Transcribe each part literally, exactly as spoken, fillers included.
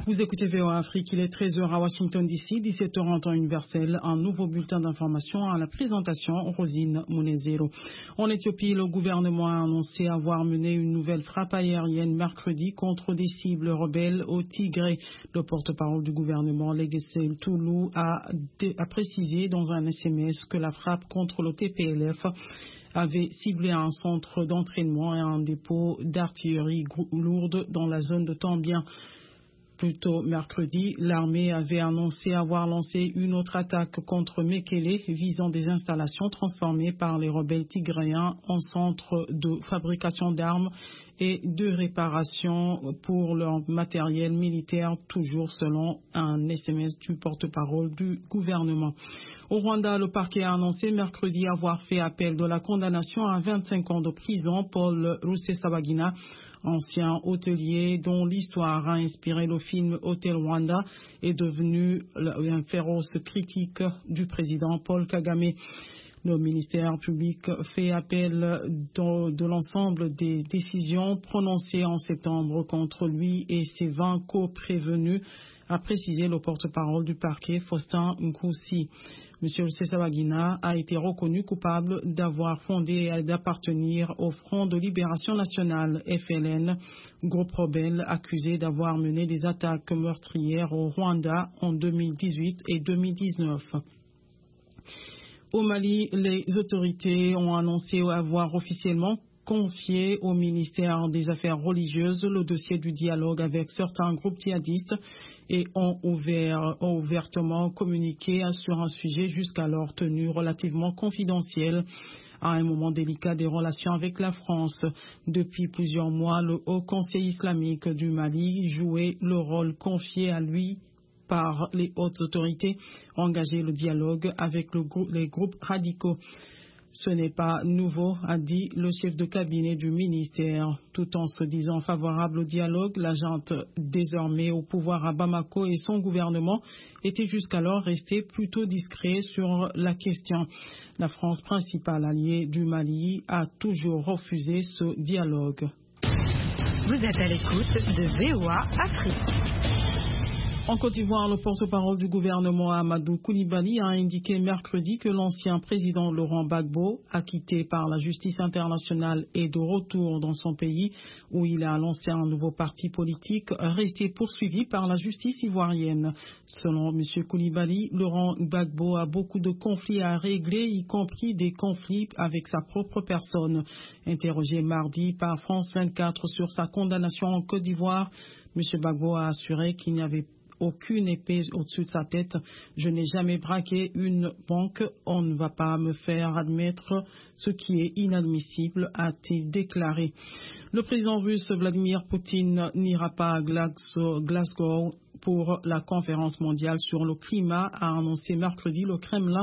Vous écoutez V O A Afrique, il est treize heures à Washington D C, dix-sept heures en temps universel. Un nouveau bulletin d'information à la présentation, Rosine Munezero. En Éthiopie, le gouvernement a annoncé avoir mené une nouvelle frappe aérienne mercredi contre des cibles rebelles au Tigré. Le porte-parole du gouvernement, Legesel Toulou, a, a précisé dans un S M S que la frappe contre le T P L F avait ciblé un centre d'entraînement et un dépôt d'artillerie lourde dans la zone de Tambien. Plus tôt mercredi, l'armée avait annoncé avoir lancé une autre attaque contre Mekele visant des installations transformées par les rebelles tigréens en centre de fabrication d'armes et de réparation pour leur matériel militaire, toujours selon un S M S du porte-parole du gouvernement. Au Rwanda, le parquet a annoncé mercredi avoir fait appel de la condamnation à vingt-cinq ans de prison Paul Rusesabagina, ancien hôtelier dont l'histoire a inspiré le film Hôtel Rwanda, est devenu un féroce critique du président Paul Kagame. Le ministère public fait appel de, de l'ensemble des décisions prononcées en septembre contre lui et ses vingt co-prévenus, a précisé le porte-parole du parquet Faustin Nkoussi. M. Rusesabagina a été reconnu coupable d'avoir fondé et d'appartenir au Front de Libération Nationale, F L N, groupe rebelle accusé d'avoir mené des attaques meurtrières au Rwanda en deux mille dix-huit et deux mille dix-neuf. Au Mali, les autorités ont annoncé avoir officiellement confié au ministère des Affaires religieuses le dossier du dialogue avec certains groupes djihadistes et ont, ouvert, ont ouvertement communiqué sur un sujet jusqu'alors tenu relativement confidentiel à un moment délicat des relations avec la France. Depuis plusieurs mois, le Haut Conseil islamique du Mali jouait le rôle confié à lui par les hautes autorités, engager le dialogue avec le grou- les groupes radicaux. Ce n'est pas nouveau, a dit le chef de cabinet du ministère. Tout en se disant favorable au dialogue, l'agent désormais au pouvoir à Bamako et son gouvernement était jusqu'alors resté plutôt discret sur la question. La France, principale alliée du Mali, a toujours refusé ce dialogue. Vous êtes à l'écoute de V O A Afrique. En Côte d'Ivoire, le porte-parole du gouvernement Amadou Koulibaly a indiqué mercredi que l'ancien président Laurent Gbagbo, acquitté par la justice internationale, est de retour dans son pays où il a lancé un nouveau parti politique, resté poursuivi par la justice ivoirienne. Selon M. Koulibaly, Laurent Gbagbo a beaucoup de conflits à régler, y compris des conflits avec sa propre personne. Interrogé mardi par France vingt-quatre sur sa condamnation en Côte d'Ivoire, M. Gbagbo a assuré qu'il n'y avait aucune épée au-dessus de sa tête. Je n'ai jamais braqué une banque. On ne va pas me faire admettre ce qui est inadmissible, a-t-il déclaré. Le président russe Vladimir Poutine n'ira pas à Glasgow pour la conférence mondiale sur le climat, a annoncé mercredi le Kremlin,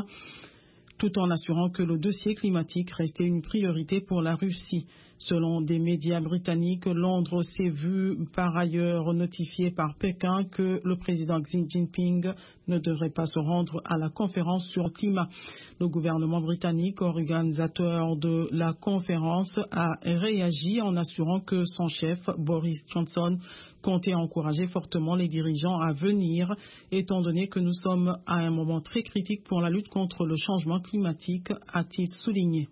tout en assurant que le dossier climatique restait une priorité pour la Russie. Selon des médias britanniques, Londres s'est vu par ailleurs notifié par Pékin que le président Xi Jinping ne devrait pas se rendre à la conférence sur le climat. Le gouvernement britannique, organisateur de la conférence, a réagi en assurant que son chef, Boris Johnson, comptait encourager fortement les dirigeants à venir, étant donné que nous sommes à un moment très critique pour la lutte contre le changement climatique, a-t-il souligné.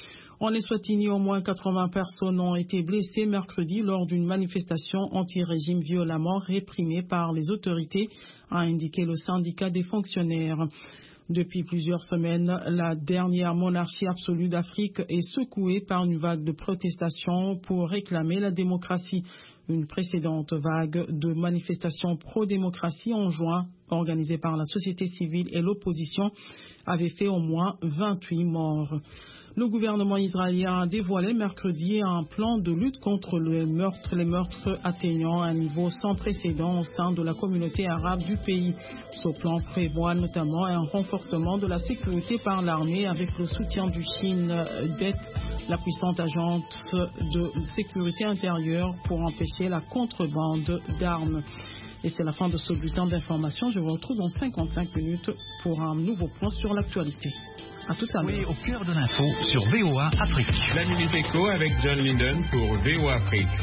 En Eswatini, au moins quatre-vingts personnes ont été blessées mercredi lors d'une manifestation anti-régime violemment réprimée par les autorités, a indiqué le syndicat des fonctionnaires. Depuis plusieurs semaines, la dernière monarchie absolue d'Afrique est secouée par une vague de protestations pour réclamer la démocratie. Une précédente vague de manifestations pro-démocratie en juin, organisée par la société civile et l'opposition, avait fait au moins vingt-huit morts. Le gouvernement israélien a dévoilé mercredi un plan de lutte contre les meurtres, les meurtres atteignant un niveau sans précédent au sein de la communauté arabe du pays. Ce plan prévoit notamment un renforcement de la sécurité par l'armée avec le soutien du Shin Bet, la puissante agence de sécurité intérieure, pour empêcher la contrebande d'armes. Et c'est la fin de ce bulletin d'information. Je vous retrouve dans cinquante-cinq minutes pour un nouveau point sur l'actualité. À tout à l'heure. Oui, au cœur de l'info sur V O A Afrique. La Minute Éco avec John Linden pour V O A Afrique.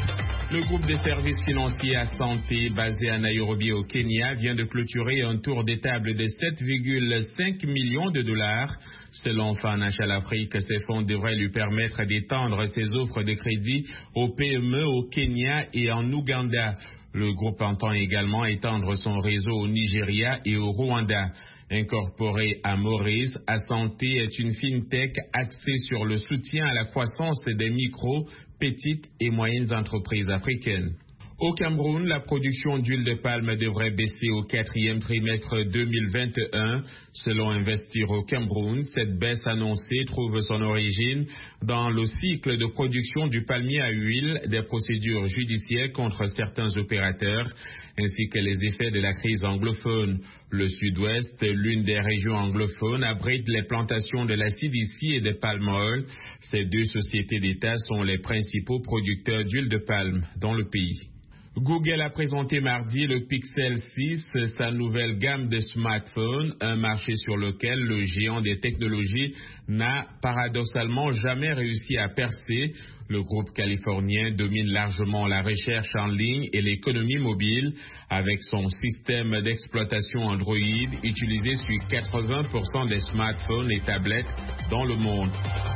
Le groupe des services financiers à santé basé à Nairobi au Kenya vient de clôturer un tour des tables de sept virgule cinq millions de dollars. Selon Financial Afrique, ces fonds devraient lui permettre d'étendre ses offres de crédit aux P M E au Kenya et en Ouganda. Le groupe entend également étendre son réseau au Nigeria et au Rwanda. Incorporé à Maurice, Assanté est une fintech axée sur le soutien à la croissance des micro, petites et moyennes entreprises africaines. Au Cameroun, la production d'huile de palme devrait baisser au quatrième trimestre deux mille vingt et un. Selon Investir au Cameroun, cette baisse annoncée trouve son origine dans le cycle de production du palmier à huile, des procédures judiciaires contre certains opérateurs, ainsi que les effets de la crise anglophone. Le Sud-Ouest, l'une des régions anglophones, abrite les plantations de l'acide ici et de palm oil. Ces deux sociétés d'État sont les principaux producteurs d'huile de palme dans le pays. Google a présenté mardi le Pixel six, sa nouvelle gamme de smartphones, un marché sur lequel le géant des technologies n'a paradoxalement jamais réussi à percer. Le groupe californien domine largement la recherche en ligne et l'économie mobile avec son système d'exploitation Android utilisé sur quatre-vingts pour cent des smartphones et tablettes dans le monde.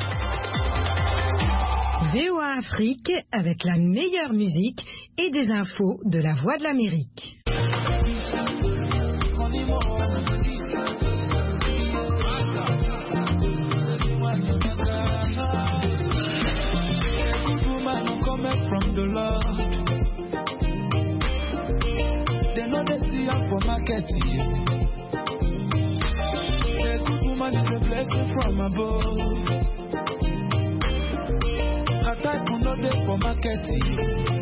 V O A Afrique avec la meilleure musique et des infos de la Voix de l'Amérique. Attack on the day for marketing.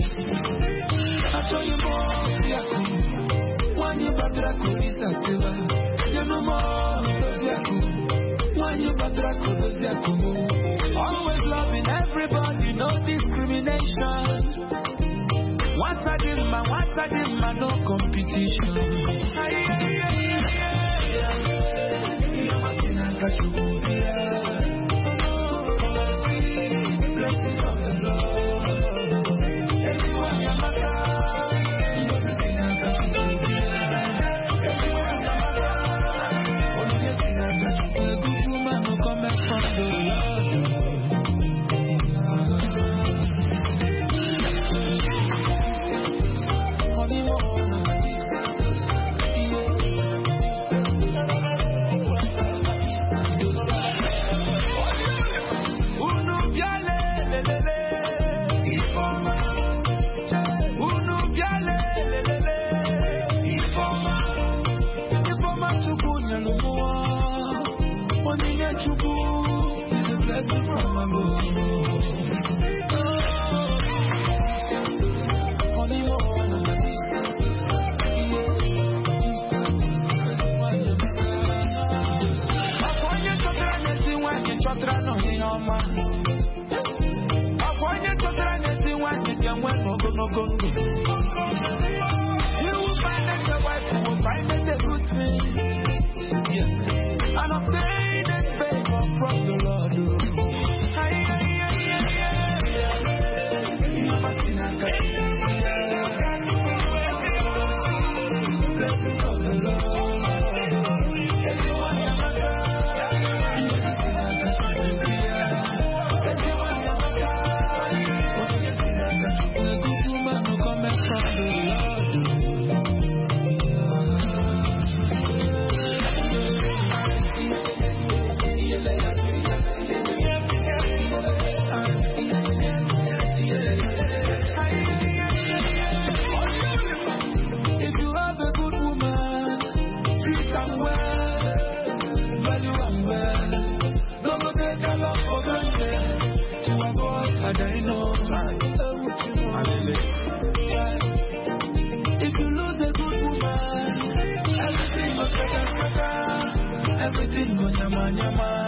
I told you more, Yaku. When you batra kulisa seva, you know more, Yaku. When you batra kulisa Yaku. Always loving everybody, no discrimination. Once I did my, once I did my, no competition. Aye, aye, aye, aye. You know what I got you, yeah. Everything go nyama nyama.